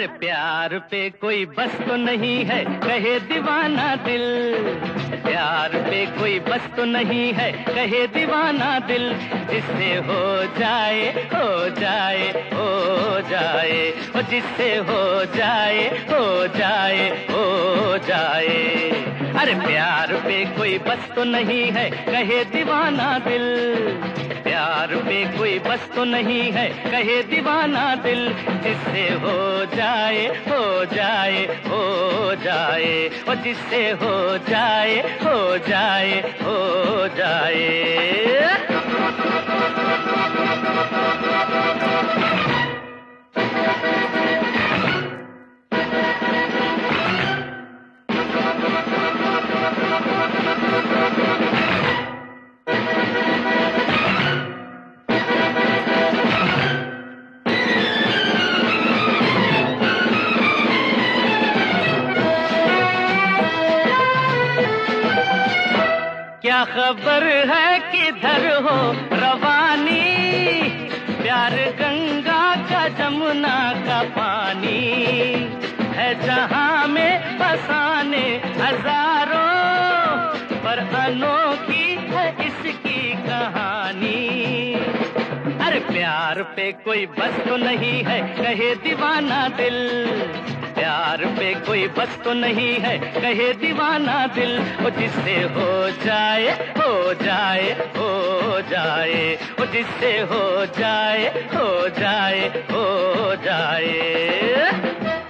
अरे प्यार पे कोई बस तो नहीं है, कहे दीवाना दिल। प्यार पे कोई बस तो नहीं है, कहे दीवाना दिल। जिससे हो जाए हो जाए हो जाए, ओ जिससे हो जाए हो जाए हो जाए। अरे प्यार पे कोई बस तो नहीं है, कहे दीवाना दिल। प्यार पे कोई बस तो नहीं है, कहे दीवाना दिल। जिससे हो जाए हो जाए हो जाए, और जिससे हो जाए हो जाए हो जाए। क्या खबर है किधर हो रवानी, प्यार गंगा का जमुना का पानी है। जहां में फसाने हजारों, पर अनोखी है इसकी कहानी। अरे प्यार पे कोई बस तो नहीं है, कहे दीवाना दिल। प्यार पे कोई बस तो नहीं है, कहे दीवाना दिल। ओ जिससे हो जाए हो जाए हो जाए, ओ जिससे हो जाए हो जाए हो जाए।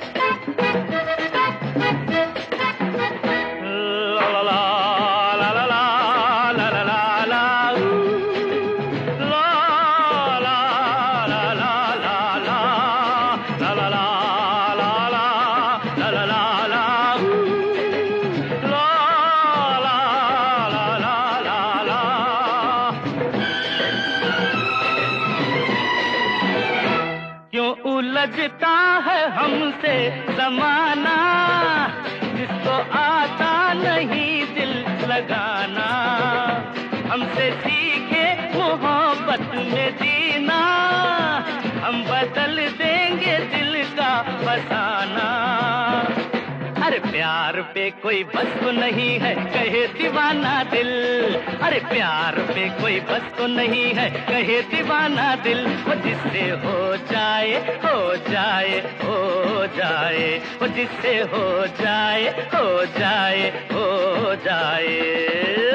क्यों उलझता है हमसे जमाना, जिसको आता नहीं दिल लगाना। हमसे सीखे मोहब्बत में जीना, हम बदल देंगे दिल का फसाना। अरे प्यार पे कोई बस तो नहीं है, कहे दीवाना दिल। अरे प्यार पे कोई बस तो नहीं है, कहे दीवाना दिल। वो जिससे हो जाए हो जाए हो जाए, वो जिससे हो जाए हो जाए हो जाए।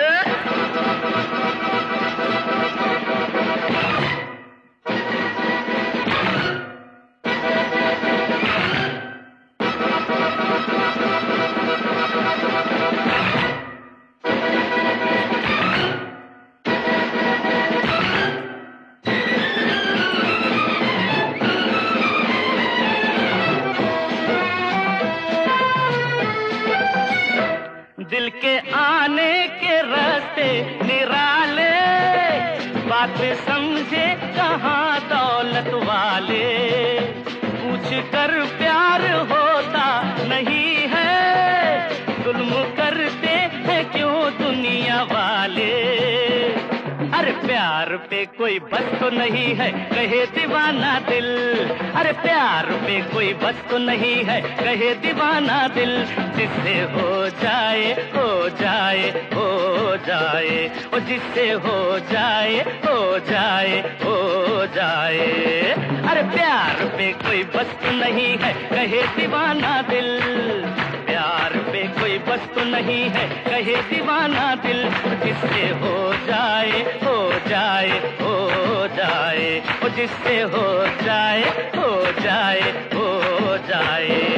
दिल के आने के रास्ते निराले, बात समझे कहाँ दौलत वाले। पूछ कर प्यार होता नहीं है, जुल्म करते हैं क्यों दुनिया वाले। अरे प्यार पे कोई बस तो नहीं है, कहे दीवाना दिल। अरे प्यार पे कोई बस तो नहीं है, कहे दीवाना दिल। जिससे हो जाए हो जाए हो जाए, ओ जिससे हो जाए हो जाए हो जाए। अरे प्यार पे कोई बस तो नहीं है, कहे दीवाना दिल। प्यार पे कोई बस तो नहीं है, कहे दीवाना दिल। जिससे हो जाए हो जाए हो जाए, ओ जिससे हो जाए हो जाए हो जाए।